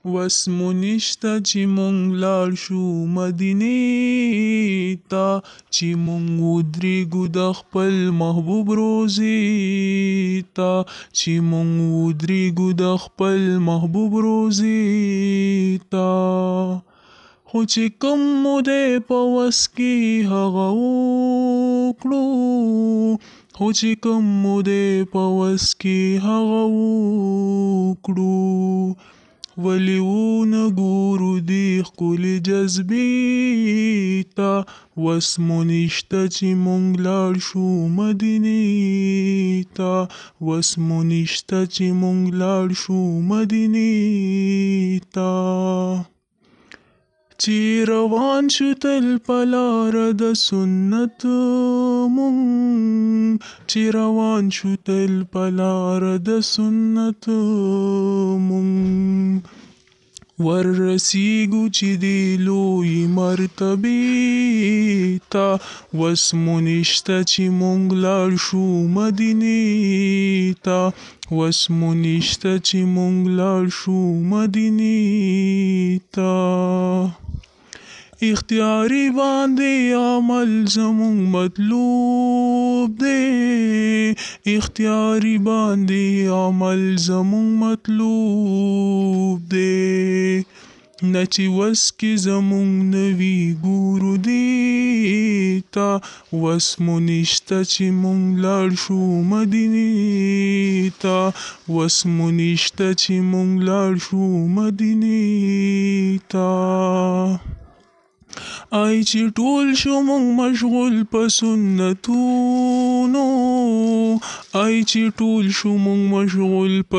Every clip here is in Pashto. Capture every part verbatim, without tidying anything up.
وس مو نشته چې مونږ لاړ شو مدینې ته، چې مونږ ودرېږو د خپل محبوب روضې ته، چې مونږ ودرېږو د خپل محبوب روضې ته. خو چې کوم مو دی په وس کې هغه وکړو، خو چې کوم مو دی په وس کې هغه وکړو. ولې ونه ګورو دې ښکلې جذبې ته، وس مو نشته چې مونږ لاړ شو مدینې ته، وس مو نشته چې مونږ لاړ شو مدینې ته. چې روان شو تل په لاره د سنت مونږ، چې روان شو تل په لاره د سنت مونږ. وررسیږو چې دې لویې مرتبې ته، وس مو نشته چې مونږ لاړ شو مدینې ته، وس مو نشته چې مونږ لاړ شو مدینې ته. اختیاري باندې عمل زمونږ مطلوب دی، اختیاري باندې عمل زمونږ مطلوب دی. نه چې وس کې زمونږ نه وي ګورو دې ته، وس مو نشته چې مونږ لاړ شو مدینې ته، وس مو نشته چې مونږ لاړ شو مدینې ته. ای چې ټول شو مونږ مشغول په سنتونو، ای چې ټول شو مونږ مشغول په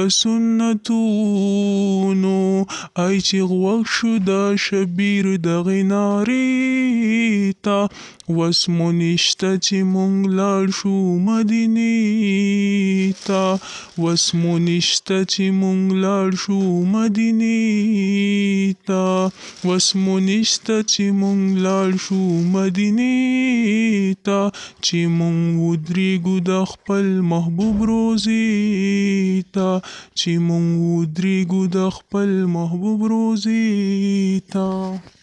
سنتونو. ای چې غوږ شو د شبیر دغې نارې ته، وس مو نشته چې مونږ لاړ شو مدینې ته، وس مو نشته چې مونږ لاړ شو مدینې ته، وس مو نشته چې مونږ لاړ شو مدینې ته، چې مونږ ودرېږو د خپل محبوب روضې ته، چې مونږ ودرېږو د خپل محبوب روضې ته.